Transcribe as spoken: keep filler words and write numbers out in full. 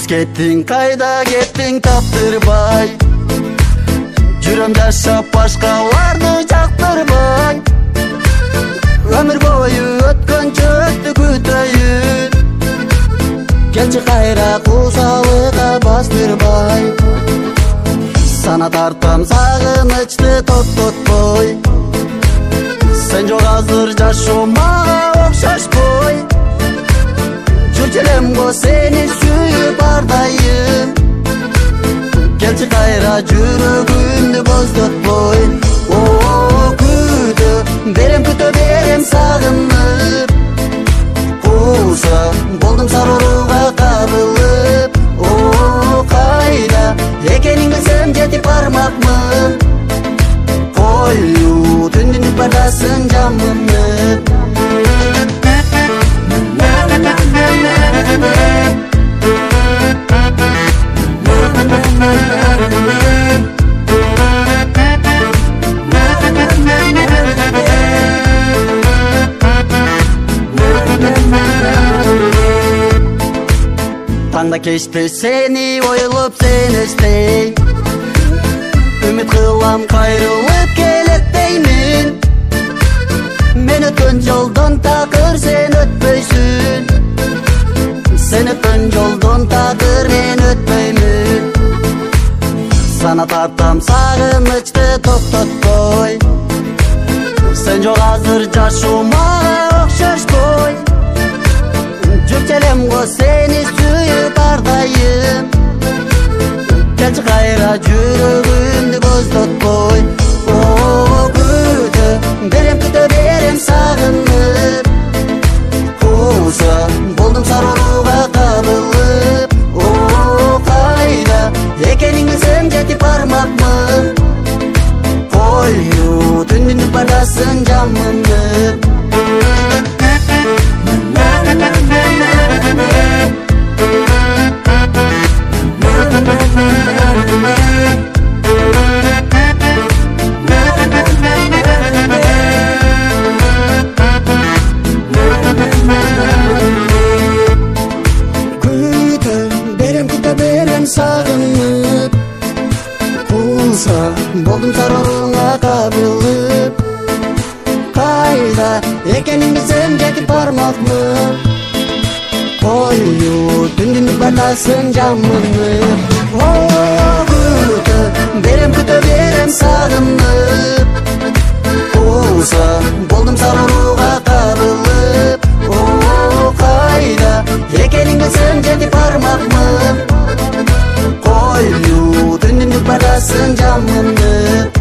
Кыз кеттиң, кайда кеттиң таптырбай, жүрөм жашап башкаларды жактырбай. Өмүр бою өткөнчө өттү күтөйүн, келчи кайра куусалыга бастырбай. Сана тартам сагынычты токтотпой, сен жок азыр жашоо мага окшошпой. Жүрчү элем го сени сүйүп ардайым, келчи кайра жүрөгүмдү боздотпой. О күтө берем, күтө берем сагынып, кууса болдум сарооруга кабылып. О кайда экениң билсем жетип бармакмын, коюу түндүн бардасың жамынып. Таңда кечте сени ойлоп сен эстей, үмүт кылам кайрылып келет деймин. Мен өткөн жолдон такыр сен өтпөйсүн, сен өткөн жолдон такыр мен өтпөймүн. Сана тартам сагынычты токтотпой, сен жок азыр жашоо мага окшошпой. Жүрчү элем го сени сүйүп ардайым, келчи кайра жүрөгүмдү боздотпой. О күтө берем, күтө берем сагынып, кууса болдум сарооруга кабылып. О кайда экениң билсем жетип бармакмын, коюу түндүн бардасың жамынып. Сагынып, кууса болдум сарооруга кабылып. Кайда экениң билсем жетип бармакмын, коюу түндүн бардасың жамынып. О күтө берем, күтө берем сагынып, кууса болдум сарооруга кабылып. О кайда экениң билсем жетип бармакмын, коюу түндүн бардасың жамынып.